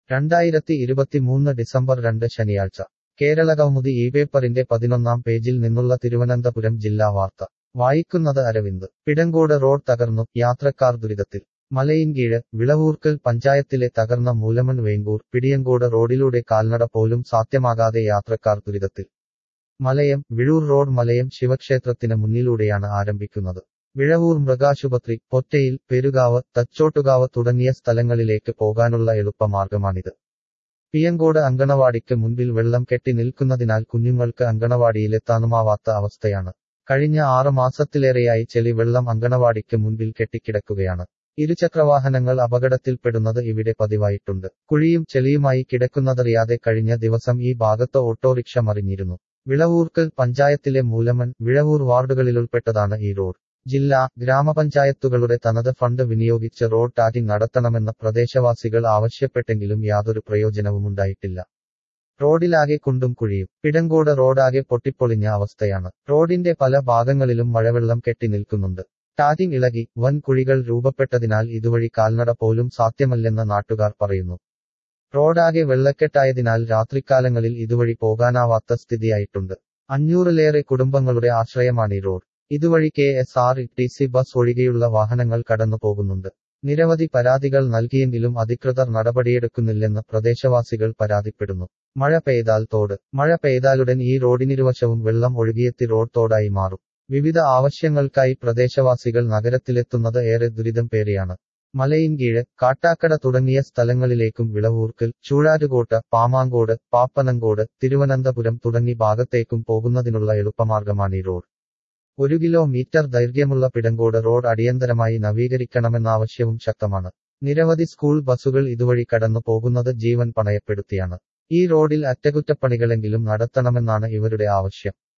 2023 December 2 ശനിയാഴ്ച കേരളകൗമുദി ഈ പേപ്പറിന്റെ 11-ാം പേജിൽ നിന്നുള്ള തിരുവനന്തപുരം ജില്ലാ വാർത്ത വായിക്കുന്നത് അരവിന്ദ്. പിടങ്കോട് റോഡ് തകർന്നു, യാത്രക്കാർ ദുരിതത്തിൽ. മലയിൻകീഴ്, വിളവൂർക്കൽ പഞ്ചായത്തിലെ തകർന്ന മൂലമൺ വേങ്ങൂർ പിടിയങ്കോട് റോഡിലൂടെ കാൽനട പോലും സാധ്യമാകാതെ യാത്രക്കാർ ദുരിതത്തിൽ. മലയം വിഴൂർ റോഡ് മലയം ശിവക്ഷേത്രത്തിന് മുന്നിലൂടെയാണ് ആരംഭിക്കുന്നത്. വിഴവൂർ മൃഗാശുപത്രി, പൊറ്റയിൽ, പെരുകാവ്, തച്ചോട്ടുകാവ് തുടങ്ങിയ സ്ഥലങ്ങളിലേക്ക് പോകാനുള്ള എളുപ്പമാർഗമാണിത്. പിയങ്കോട് അങ്കണവാടിക്ക് മുൻപിൽ വെള്ളം കെട്ടി നിൽക്കുന്നതിനാൽ കുഞ്ഞുങ്ങൾക്ക് അങ്കണവാടിയിലെത്താനുമാവാത്ത അവസ്ഥയാണ്. കഴിഞ്ഞ 6 മാസത്തിലേറെയായി ചെളി വെള്ളം അങ്കണവാടിക്ക് മുൻപിൽ കെട്ടിക്കിടക്കുകയാണ്. ഇരുചക്രവാഹനങ്ങൾ അപകടത്തിൽപ്പെടുന്നത് ഇവിടെ പതിവായിട്ടുണ്ട്. കുഴിയും ചെളിയുമായി കിടക്കുന്നതറിയാതെ കഴിഞ്ഞ ദിവസം ഈ ഭാഗത്ത് ഓട്ടോറിക്ഷ മറിഞ്ഞിരുന്നു. വിളവൂർക്കൽ പഞ്ചായത്തിലെ മൂലമൺ, വിഴവൂർ വാർഡുകളിലുൾപ്പെട്ടതാണ് ഈ റോഡ്. ജില്ലാ, ഗ്രാമപഞ്ചായത്തുകളുടെ തനത് ഫണ്ട് വിനിയോഗിച്ച് റോഡ് ടാറിംഗ് നടത്തണമെന്ന് പ്രദേശവാസികൾ ആവശ്യപ്പെട്ടെങ്കിലും യാതൊരു പ്രയോജനവുമുണ്ടായിട്ടില്ല. റോഡിലാകെ കുണ്ടും കുഴിയും. പിടങ്കോട് റോഡാകെ പൊട്ടിപ്പൊളിഞ്ഞ അവസ്ഥയാണ്. റോഡിന്റെ പല ഭാഗങ്ങളിലും മഴവെള്ളം കെട്ടി നിൽക്കുന്നുണ്ട്. ടാറിംഗ് ഇളകി വൻ കുഴികൾ രൂപപ്പെട്ടതിനാൽ ഇതുവഴി കാൽനട പോലും സാധ്യമല്ലെന്ന് നാട്ടുകാർ പറയുന്നു. റോഡാകെ വെള്ളക്കെട്ടായതിനാൽ രാത്രികാലങ്ങളിൽ ഇതുവഴി പോകാനാവാത്ത സ്ഥിതിയായിട്ടുണ്ട്. 500-ലേറെ കുടുംബങ്ങളുടെ ആശ്രയമാണീ റോഡ്. ഇതുവഴി KSRTC ബസ് ഒഴികെയുള്ള വാഹനങ്ങൾ കടന്നു പോകുന്നുണ്ട്. നിരവധി പരാതികൾ നൽകിയെങ്കിലും അധികൃതർ നടപടിയെടുക്കുന്നില്ലെന്ന് പ്രദേശവാസികൾ പരാതിപ്പെടുന്നു. മഴ പെയ്താൽ തോട്. മഴ പെയ്താലുടൻ ഈ റോഡിനിരുവശവും വെള്ളം ഒഴുകിയെത്തി റോഡ് തോടായി മാറും. വിവിധ ആവശ്യങ്ങൾക്കായി പ്രദേശവാസികൾ നഗരത്തിലെത്തുന്നത് ഏറെ ദുരിതം പേറിയാണ്. മലയിൻകീഴ്, കാട്ടാക്കട തുടങ്ങിയ സ്ഥലങ്ങളിലേക്കും വിളവൂർക്കൽ, ചൂഴാരുകോട്ട, പാമാങ്കോട്, പാപ്പനങ്കോട്, തിരുവനന്തപുരം തുടങ്ങി ഭാഗത്തേക്കും പോകുന്നതിനുള്ള എളുപ്പമാർഗമാണീ റോഡ്. 1 കിലോമീറ്റർ ദൈർഘ്യമുള്ള പിടങ്കോട് റോഡ് അടിയന്തരമായി നവീകരിക്കണമെന്ന ആവശ്യവും ശക്തമാണ്. നിരവധി സ്കൂൾ ബസുകൾ ഇതുവഴി കടന്നു പോകുന്നത് ജീവൻ പണയപ്പെടുത്തിയാണ്. ഈ റോഡിൽ അറ്റകുറ്റപ്പണികളെങ്കിലും നടത്തണമെന്നാണ് ഇവരുടെ ആവശ്യം.